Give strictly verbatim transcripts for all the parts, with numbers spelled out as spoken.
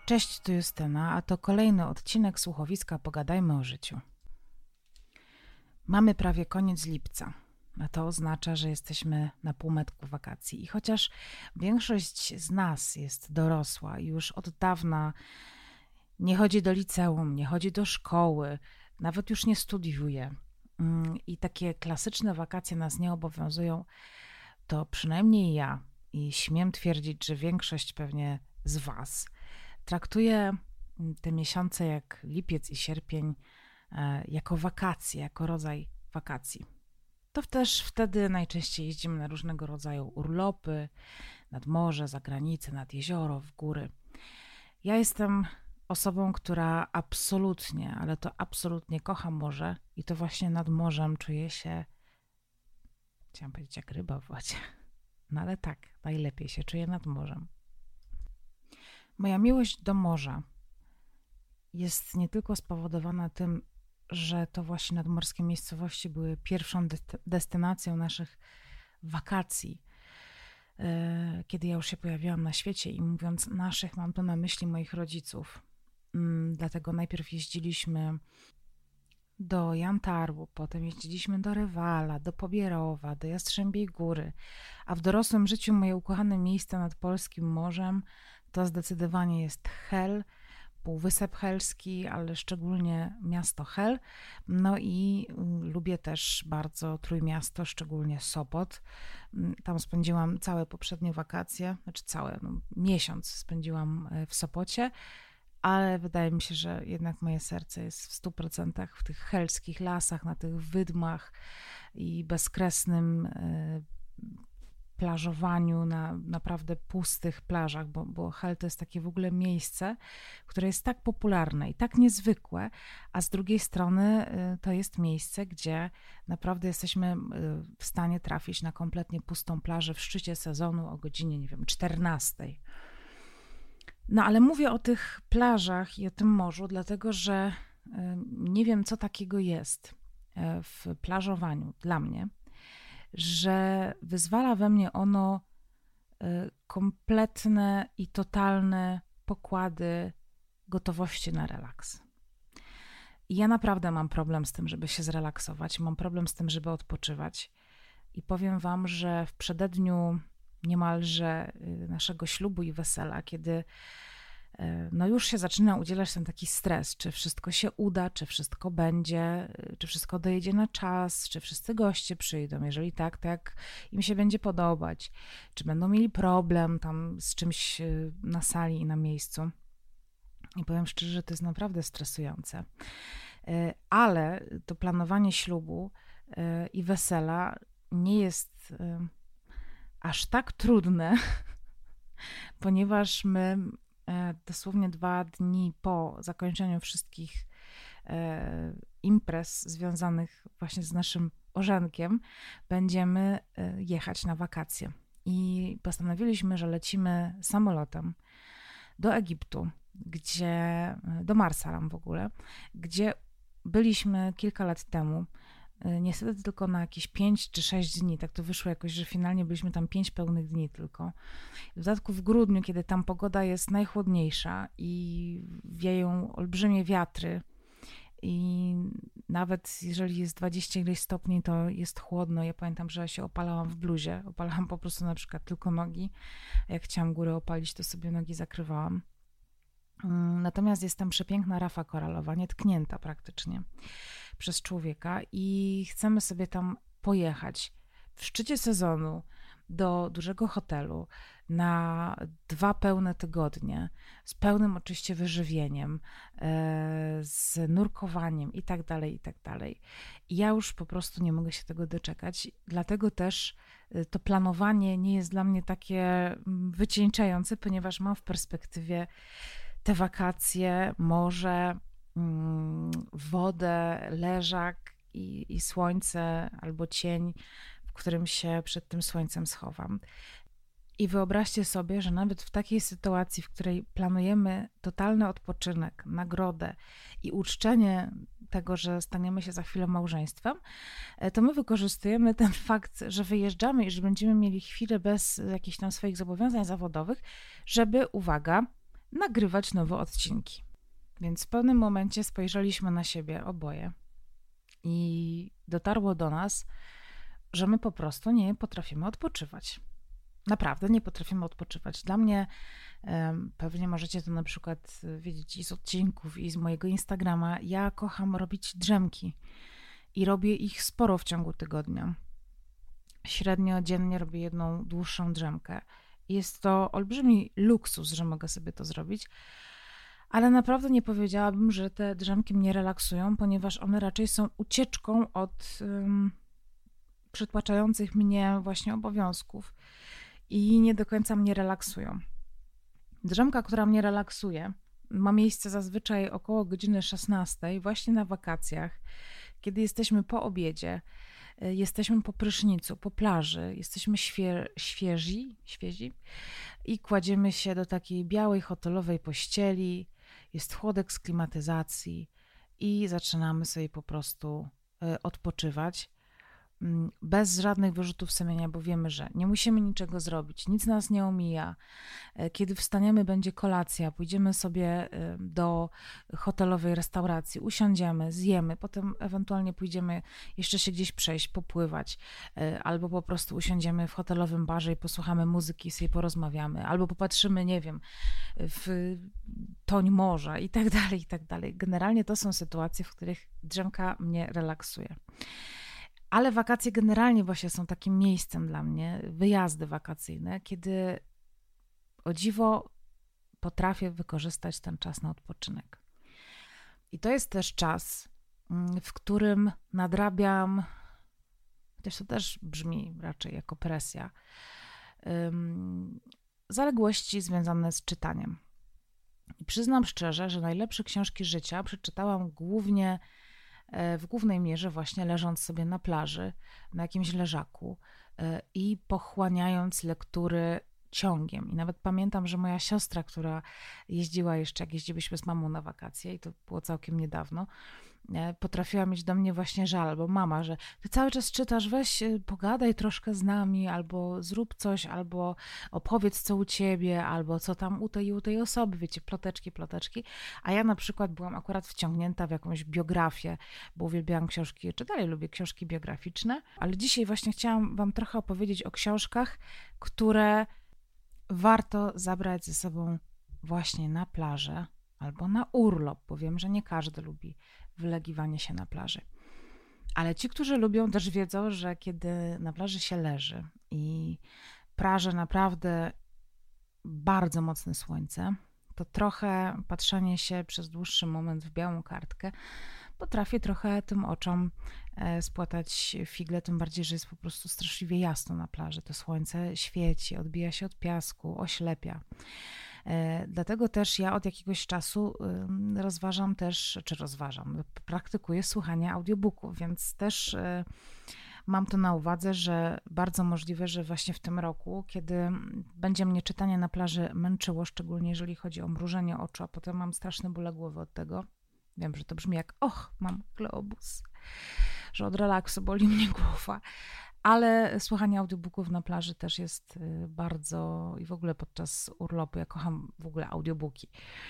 Cześć, tu Justyna, a to kolejny odcinek słuchowiska Pogadajmy o życiu. Mamy prawie koniec lipca, a to oznacza, że jesteśmy na półmetku wakacji. I chociaż większość z nas jest dorosła i już od dawna nie chodzi do liceum, nie chodzi do szkoły, nawet już nie studiuje i takie klasyczne wakacje nas nie obowiązują, to przynajmniej ja i śmiem twierdzić, że większość pewnie z was traktuję te miesiące jak lipiec i sierpień jako wakacje, jako rodzaj wakacji. To też wtedy najczęściej jeździmy na różnego rodzaju urlopy, nad morze, za granicę, nad jezioro, w góry. Ja jestem osobą, która absolutnie, ale to absolutnie kocha morze i to właśnie nad morzem czuję się, chciałam powiedzieć jak ryba w wodzie, no ale tak, najlepiej się czuję nad morzem. Moja miłość do morza jest nie tylko spowodowana tym, że to właśnie nadmorskie miejscowości były pierwszą destynacją naszych wakacji, kiedy ja już się pojawiłam na świecie i mówiąc naszych, mam tu na myśli moich rodziców. Dlatego najpierw jeździliśmy do Jantaru, potem jeździliśmy do Rewala, do Pobierowa, do Jastrzębiej Góry, a w dorosłym życiu moje ukochane miejsce nad polskim morzem to zdecydowanie jest Hel, Półwysep Helski, ale szczególnie miasto Hel. No i lubię też bardzo Trójmiasto, szczególnie Sopot. Tam spędziłam całe poprzednie wakacje, znaczy całe, no, miesiąc spędziłam w Sopocie, ale wydaje mi się, że jednak moje serce jest w stu procentach w tych helskich lasach, na tych wydmach i bezkresnym plażowaniu na naprawdę pustych plażach, bo, bo Hel to jest takie w ogóle miejsce, które jest tak popularne i tak niezwykłe, a z drugiej strony to jest miejsce, gdzie naprawdę jesteśmy w stanie trafić na kompletnie pustą plażę w szczycie sezonu o godzinie, nie wiem, czternastej. No ale mówię o tych plażach i o tym morzu, dlatego że nie wiem, co takiego jest w plażowaniu dla mnie, że wyzwala we mnie ono kompletne i totalne pokłady gotowości na relaks. I ja naprawdę mam problem z tym, żeby się zrelaksować, mam problem z tym, żeby odpoczywać. I powiem wam, że w przededniu niemalże naszego ślubu i wesela, kiedy no już się zaczyna udzielać ten taki stres, czy wszystko się uda, czy wszystko będzie, czy wszystko dojedzie na czas, czy wszyscy goście przyjdą, jeżeli tak, to jak im się będzie podobać, czy będą mieli problem tam z czymś na sali i na miejscu. I powiem szczerze, że to jest naprawdę stresujące. Ale to planowanie ślubu i wesela nie jest aż tak trudne, ponieważ my dosłownie dwa dni po zakończeniu wszystkich imprez związanych właśnie z naszym orzenkiem będziemy jechać na wakacje. I postanowiliśmy, że lecimy samolotem do Egiptu, gdzie, do Marsalam w ogóle, gdzie byliśmy kilka lat temu. Niestety tylko na jakieś pięć czy sześć dni, tak to wyszło jakoś, że finalnie byliśmy tam pięć pełnych dni tylko. W dodatku w grudniu, kiedy tam pogoda jest najchłodniejsza i wieją olbrzymie wiatry i nawet jeżeli jest dwadzieścia ileś stopni, to jest chłodno. Ja pamiętam, że ja się opalałam w bluzie, opalałam po prostu na przykład tylko nogi, a jak chciałam górę opalić, to sobie nogi zakrywałam. Natomiast jest tam przepiękna rafa koralowa, nietknięta praktycznie przez człowieka i chcemy sobie tam pojechać w szczycie sezonu do dużego hotelu na dwa pełne tygodnie z pełnym oczywiście wyżywieniem, z nurkowaniem i tak dalej, i tak dalej. I ja już po prostu nie mogę się tego doczekać, dlatego też to planowanie nie jest dla mnie takie wycieńczające, ponieważ mam w perspektywie te wakacje, morze, wodę, leżak i, i słońce albo cień, w którym się przed tym słońcem schowam. I wyobraźcie sobie, że nawet w takiej sytuacji, w której planujemy totalny odpoczynek, nagrodę i uczczenie tego, że staniemy się za chwilę małżeństwem, to my wykorzystujemy ten fakt, że wyjeżdżamy i że będziemy mieli chwilę bez jakichś tam swoich zobowiązań zawodowych, żeby, uwaga, nagrywać nowe odcinki. Więc w pewnym momencie spojrzeliśmy na siebie oboje i dotarło do nas, że my po prostu nie potrafimy odpoczywać. Naprawdę nie potrafimy odpoczywać. Dla mnie, pewnie możecie to na przykład wiedzieć i z odcinków, i z mojego Instagrama, ja kocham robić drzemki i robię ich sporo w ciągu tygodnia. Średnio dziennie robię jedną dłuższą drzemkę. Jest to olbrzymi luksus, że mogę sobie to zrobić, ale naprawdę nie powiedziałabym, że te drzemki mnie relaksują, ponieważ one raczej są ucieczką od um, przytłaczających mnie właśnie obowiązków i nie do końca mnie relaksują. Drzemka, która mnie relaksuje, ma miejsce zazwyczaj około godziny szesnastej, właśnie na wakacjach, kiedy jesteśmy po obiedzie, jesteśmy po prysznicu, po plaży, jesteśmy świe- świeżi, świeżi i kładziemy się do takiej białej hotelowej pościeli, jest chłodek z klimatyzacji i zaczynamy sobie po prostu odpoczywać bez żadnych wyrzutów sumienia, bo wiemy, że nie musimy niczego zrobić, nic nas nie omija. Kiedy wstaniemy, będzie kolacja, pójdziemy sobie do hotelowej restauracji, usiądziemy, zjemy, potem ewentualnie pójdziemy jeszcze się gdzieś przejść, popływać, albo po prostu usiądziemy w hotelowym barze i posłuchamy muzyki i sobie porozmawiamy, albo popatrzymy, nie wiem, w toń morza i tak dalej, i tak dalej. Generalnie to są sytuacje, w których drzemka mnie relaksuje. Ale wakacje generalnie właśnie są takim miejscem dla mnie, wyjazdy wakacyjne, kiedy o dziwo potrafię wykorzystać ten czas na odpoczynek. I to jest też czas, w którym nadrabiam, chociaż to też brzmi raczej jako presja, um, zaległości związane z czytaniem. I przyznam szczerze, że najlepsze książki życia przeczytałam głównie w głównej mierze właśnie leżąc sobie na plaży, na jakimś leżaku i pochłaniając lektury ciągiem. I nawet pamiętam, że moja siostra, która jeździła jeszcze, jak jeździliśmy z mamą na wakacje i to było całkiem niedawno, potrafiła mieć do mnie właśnie żal, bo mama, że ty cały czas czytasz, weź pogadaj troszkę z nami, albo zrób coś, albo opowiedz co u ciebie, albo co tam u tej i u tej osoby, wiecie, ploteczki, ploteczki, a ja na przykład byłam akurat wciągnięta w jakąś biografię, bo uwielbiałam książki, czy dalej lubię książki biograficzne, ale dzisiaj właśnie chciałam wam trochę opowiedzieć o książkach, które warto zabrać ze sobą właśnie na plażę, albo na urlop, bo wiem, że nie każdy lubi wylegiwanie się na plaży. Ale ci, którzy lubią, też wiedzą, że kiedy na plaży się leży i praży naprawdę bardzo mocne słońce, to trochę patrzenie się przez dłuższy moment w białą kartkę potrafi trochę tym oczom spłatać figle, tym bardziej, że jest po prostu straszliwie jasno na plaży. To słońce świeci, odbija się od piasku, oślepia. Dlatego też ja od jakiegoś czasu rozważam też, czy rozważam, praktykuję słuchanie audiobooków, więc też mam to na uwadze, że bardzo możliwe, że właśnie w tym roku, kiedy będzie mnie czytanie na plaży męczyło, szczególnie jeżeli chodzi o mrużenie oczu, a potem mam straszne bóle głowy od tego. Wiem, że to brzmi jak och, mam globus, że od relaksu boli mnie głowa. Ale słuchanie audiobooków na plaży też jest bardzo, i w ogóle podczas urlopu, ja kocham w ogóle audiobooki,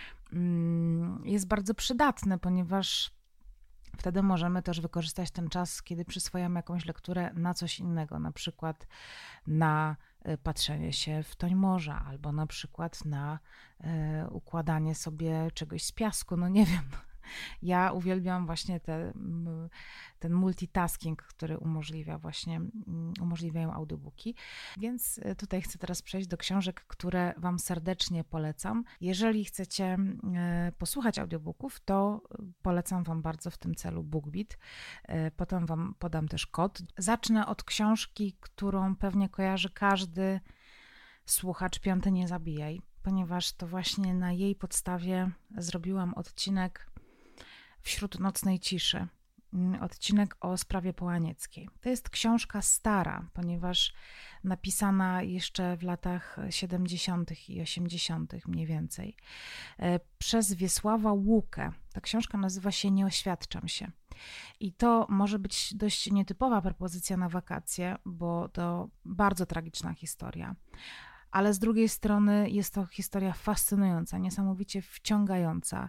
jest bardzo przydatne, ponieważ wtedy możemy też wykorzystać ten czas, kiedy przyswajamy jakąś lekturę na coś innego, na przykład na patrzenie się w toń morza, albo na przykład na układanie sobie czegoś z piasku, no nie wiem. Ja uwielbiam właśnie te, ten multitasking, który umożliwia właśnie, umożliwiają audiobooki. Więc tutaj chcę teraz przejść do książek, które wam serdecznie polecam. Jeżeli chcecie posłuchać audiobooków, to polecam wam bardzo w tym celu BookBeat. Potem wam podam też kod. Zacznę od książki, którą pewnie kojarzy każdy słuchacz Piąty Nie Zabijaj, ponieważ to właśnie na jej podstawie zrobiłam odcinek Wśród nocnej ciszy, odcinek o sprawie Połanieckiej. To jest książka stara, ponieważ napisana jeszcze w latach siedemdziesiątych i osiemdziesiątych mniej więcej przez Wiesława Łukę. Ta książka nazywa się Nie oświadczam się. I to może być dość nietypowa propozycja na wakacje, bo to bardzo tragiczna historia. ale z drugiej strony jest to historia fascynująca, niesamowicie wciągająca,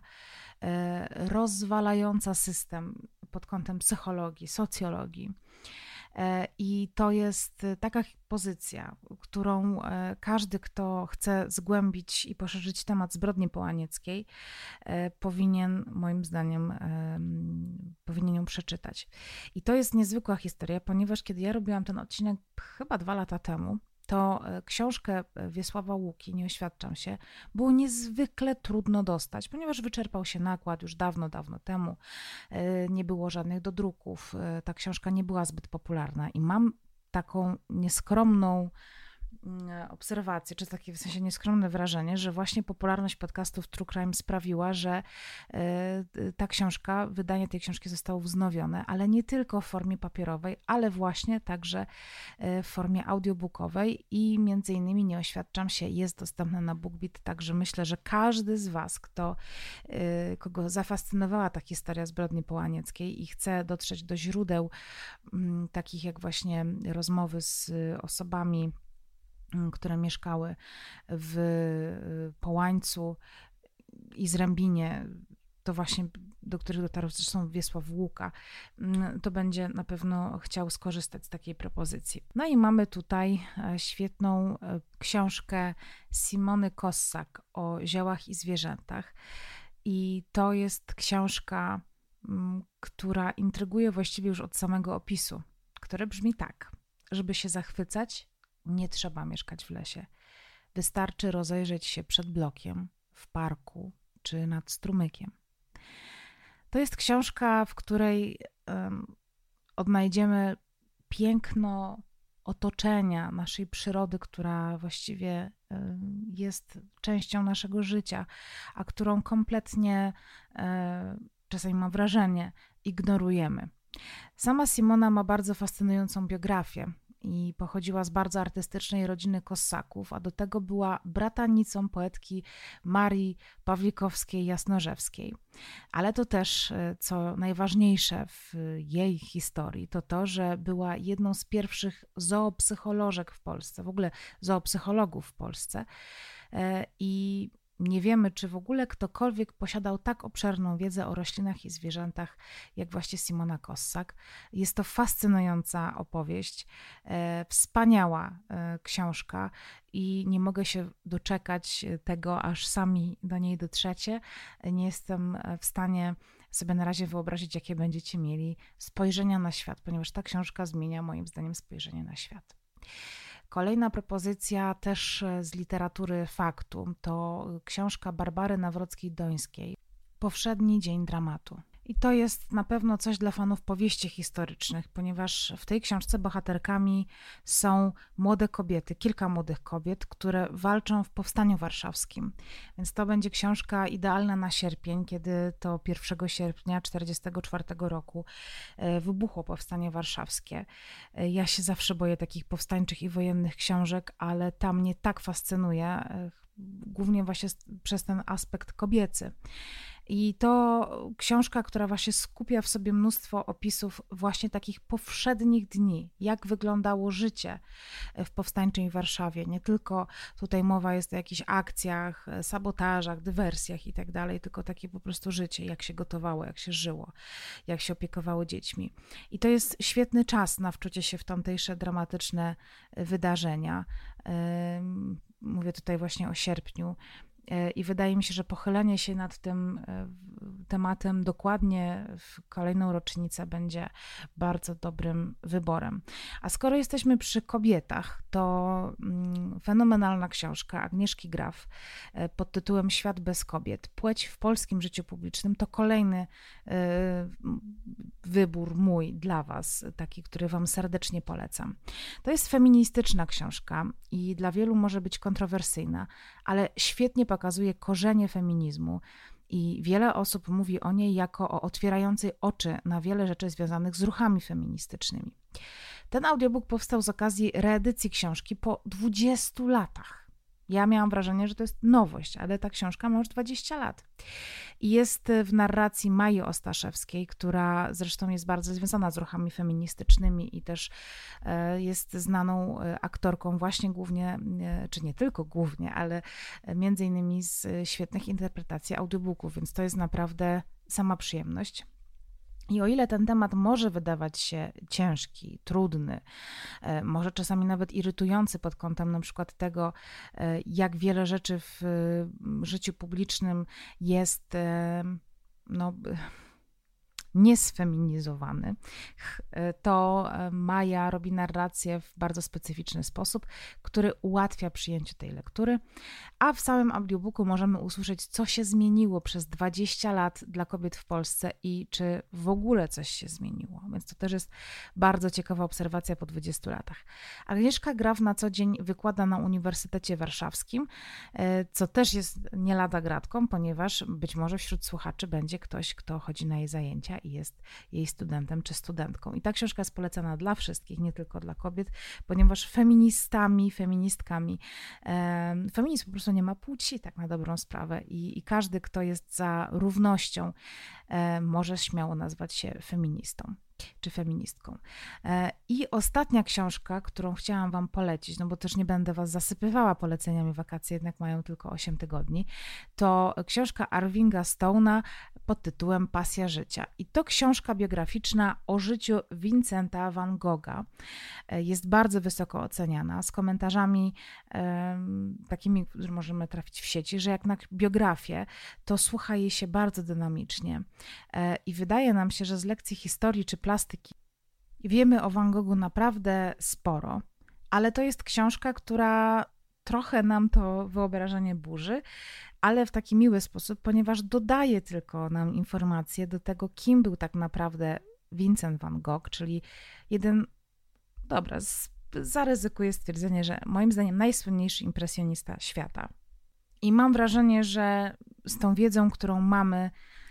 rozwalająca system pod kątem psychologii, socjologii. I to jest taka pozycja, którą każdy, kto chce zgłębić i poszerzyć temat zbrodni połanieckiej, powinien, moim zdaniem, powinien ją przeczytać. I to jest niezwykła historia, ponieważ kiedy ja robiłam ten odcinek chyba dwa lata temu, to książkę Wiesława Łuki, nie oświadczam się, było niezwykle trudno dostać, ponieważ wyczerpał się nakład już dawno, dawno temu. Nie było żadnych dodruków, ta książka nie była zbyt popularna i mam taką nieskromną obserwację, czy takie w sensie nieskromne wrażenie, że właśnie popularność podcastów True Crime sprawiła, że ta książka, wydanie tej książki zostało wznowione, ale nie tylko w formie papierowej, ale właśnie także w formie audiobookowej i między innymi, nie oświadczam się, jest dostępna na BookBeat, także myślę, że każdy z Was, kto, kogo zafascynowała ta historia zbrodni połanieckiej i chce dotrzeć do źródeł takich jak właśnie rozmowy z osobami, które mieszkały w Połańcu i Zrębinie, to właśnie do których dotarł zresztą Wiesław Łuka, to będzie na pewno chciał skorzystać z takiej propozycji. No i mamy tutaj świetną książkę Simony Kossak o ziołach i zwierzętach. I to jest książka, która intryguje właściwie już od samego opisu, który brzmi tak: żeby się zachwycać, nie trzeba mieszkać w lesie. Wystarczy rozejrzeć się przed blokiem, w parku czy nad strumykiem. To jest książka, w której um, odnajdziemy piękno otoczenia naszej przyrody, która właściwie um, jest częścią naszego życia, a którą kompletnie, um, czasami mam wrażenie, ignorujemy. Sama Simona ma bardzo fascynującą biografię i pochodziła z bardzo artystycznej rodziny Kossaków, a do tego była bratanicą poetki Marii Pawlikowskiej-Jasnorzewskiej. Ale to też, co najważniejsze w jej historii, to to, że była jedną z pierwszych zoopsycholożek w Polsce, w ogóle zoopsychologów w Polsce. I nie wiemy, czy w ogóle ktokolwiek posiadał tak obszerną wiedzę o roślinach i zwierzętach, jak właśnie Simona Kossak. Jest to fascynująca opowieść, e, wspaniała e, książka i nie mogę się doczekać tego, aż sami do niej dotrzecie. Nie jestem w stanie sobie na razie wyobrazić, jakie będziecie mieli spojrzenia na świat, ponieważ ta książka zmienia moim zdaniem spojrzenie na świat. Kolejna propozycja też z literatury faktu to książka Barbary Nawrockiej-Dońskiej Powszedni dzień dramatu. I to jest na pewno coś dla fanów powieści historycznych, ponieważ w tej książce bohaterkami są młode kobiety, kilka młodych kobiet, które walczą w Powstaniu Warszawskim. Więc to będzie książka idealna na sierpień, kiedy to pierwszego sierpnia tysiąc dziewięćset czterdziestego czwartego roku wybuchło Powstanie Warszawskie. Ja się zawsze boję takich powstańczych i wojennych książek, ale ta mnie tak fascynuje, głównie właśnie przez ten aspekt kobiecy. I to książka, która właśnie skupia w sobie mnóstwo opisów właśnie takich powszednich dni, jak wyglądało życie w powstańczej Warszawie. Nie tylko tutaj mowa jest o jakichś akcjach, sabotażach, dywersjach i tak dalej, tylko takie po prostu życie, jak się gotowało, jak się żyło, jak się opiekowało dziećmi. I to jest świetny czas na wczucie się w tamtejsze dramatyczne wydarzenia. Mówię tutaj właśnie o sierpniu. I wydaje mi się, że pochylenie się nad tym tematem dokładnie w kolejną rocznicę będzie bardzo dobrym wyborem. A skoro jesteśmy przy kobietach, to fenomenalna książka Agnieszki Graf pod tytułem Świat bez kobiet. Płeć w polskim życiu publicznym to kolejny wybór mój dla Was, taki, który Wam serdecznie polecam. To jest feministyczna książka i dla wielu może być kontrowersyjna, ale świetnie pokazuje korzenie feminizmu i wiele osób mówi o niej jako o otwierającej oczy na wiele rzeczy związanych z ruchami feministycznymi. Ten audiobook powstał z okazji reedycji książki po dwudziestu latach. Ja miałam wrażenie, że to jest nowość, ale ta książka ma już dwadzieścia lat. I jest w narracji Mai Ostaszewskiej, która zresztą jest bardzo związana z ruchami feministycznymi i też jest znaną aktorką właśnie głównie, czy nie tylko głównie, ale między innymi z świetnych interpretacji audiobooków, więc to jest naprawdę sama przyjemność. I o ile ten temat może wydawać się ciężki, trudny, może czasami nawet irytujący pod kątem na przykład tego, jak wiele rzeczy w życiu publicznym jest no, niesfeminizowany, to Maja robi narrację w bardzo specyficzny sposób, który ułatwia przyjęcie tej lektury, a w samym audiobooku możemy usłyszeć, co się zmieniło przez dwadzieścia lat dla kobiet w Polsce i czy w ogóle coś się zmieniło. Więc to też jest bardzo ciekawa obserwacja po dwudziestu latach. Agnieszka Graf na co dzień wykłada na Uniwersytecie Warszawskim, co też jest nie lada gratką, ponieważ być może wśród słuchaczy będzie ktoś, kto chodzi na jej zajęcia i jest jej studentem czy studentką. I ta książka jest polecana dla wszystkich, nie tylko dla kobiet, ponieważ feministami, feministkami, e, feminizm po prostu nie ma płci, tak na dobrą sprawę i, i każdy, kto jest za równością, e, może śmiało nazwać się feministą czy feministką. I ostatnia książka, którą chciałam wam polecić, no bo też nie będę was zasypywała poleceniami, wakacje jednak mają tylko osiem tygodni, to książka Irvinga Stone'a pod tytułem Pasja życia. I to książka biograficzna o życiu Vincenta van Gogha. Jest bardzo wysoko oceniana, z komentarzami um, takimi, które możemy trafić w sieci, że jak na biografię, to słucha jej się bardzo dynamicznie. I wydaje nam się, że z lekcji historii czy plastyki wiemy o Van Goghu naprawdę sporo, ale to jest książka, która trochę nam to wyobrażenie burzy, ale w taki miły sposób, ponieważ dodaje tylko nam informacje do tego, kim był tak naprawdę Vincent van Gogh, czyli jeden, dobra, z, zaryzykuję stwierdzenie, że moim zdaniem najsłynniejszy impresjonista świata. I mam wrażenie, że z tą wiedzą, którą mamy,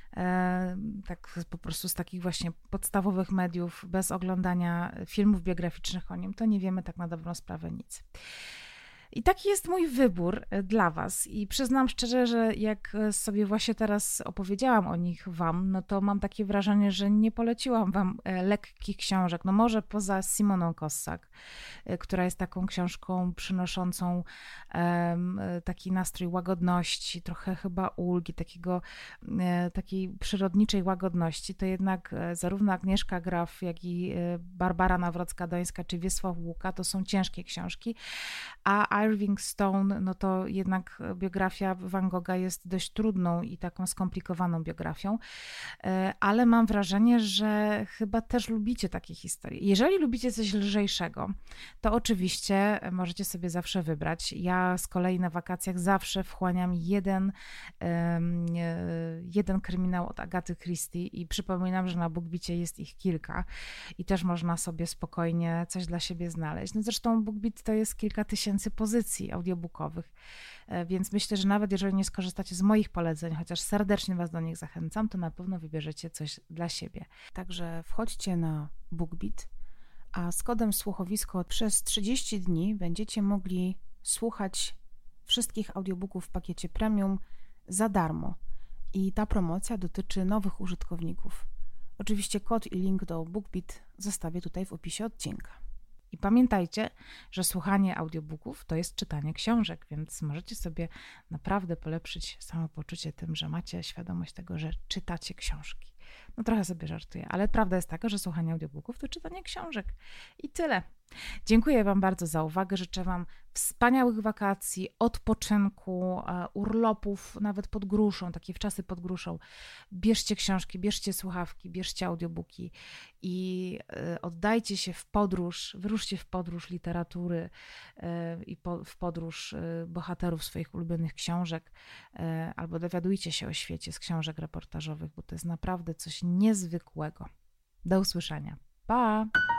tak po prostu z takich właśnie podstawowych mediów, bez oglądania filmów biograficznych o nim, to nie wiemy tak na dobrą sprawę nic. I taki jest mój wybór dla was i przyznam szczerze, że jak sobie właśnie teraz opowiedziałam o nich wam, no to mam takie wrażenie, że nie poleciłam wam lekkich książek, no może poza Simoną Kossak, która jest taką książką przynoszącą um, taki nastrój łagodności, trochę chyba ulgi, takiego, takiej przyrodniczej łagodności, to jednak zarówno Agnieszka Graf, jak i Barbara Nawrocka-Dońska czy Wiesław Łuka to są ciężkie książki, a Irving Stone, no to jednak biografia Van Gogha jest dość trudną i taką skomplikowaną biografią, ale mam wrażenie, że chyba też lubicie takie historie. Jeżeli lubicie coś lżejszego, to oczywiście możecie sobie zawsze wybrać. Ja z kolei na wakacjach zawsze wchłaniam jeden, jeden kryminał od Agaty Christie i przypominam, że na BookBeatie jest ich kilka i też można sobie spokojnie coś dla siebie znaleźć. No zresztą BookBeat to jest kilka tysięcy pozycji audiobookowych, więc myślę, że nawet jeżeli nie skorzystacie z moich poleceń, chociaż serdecznie was do nich zachęcam, to na pewno wybierzecie coś dla siebie. Także wchodźcie na BookBeat, a z kodem słuchowisko przez trzydzieści dni będziecie mogli słuchać wszystkich audiobooków w pakiecie premium za darmo i ta promocja dotyczy nowych użytkowników. Oczywiście kod i link do BookBeat zostawię tutaj w opisie odcinka. I pamiętajcie, że słuchanie audiobooków to jest czytanie książek, więc możecie sobie naprawdę polepszyć samopoczucie tym, że macie świadomość tego, że czytacie książki. No trochę sobie żartuję, ale prawda jest taka, że słuchanie audiobooków to czytanie książek. I tyle. Dziękuję wam bardzo za uwagę. Życzę wam wspaniałych wakacji, odpoczynku, urlopów, nawet pod gruszą, takie wczasy pod gruszą. Bierzcie książki, bierzcie słuchawki, bierzcie audiobooki i oddajcie się w podróż, wyruszcie w podróż literatury i w podróż bohaterów swoich ulubionych książek, albo dowiadujcie się o świecie z książek reportażowych, bo to jest naprawdę coś niezwykłego. Do usłyszenia. Pa!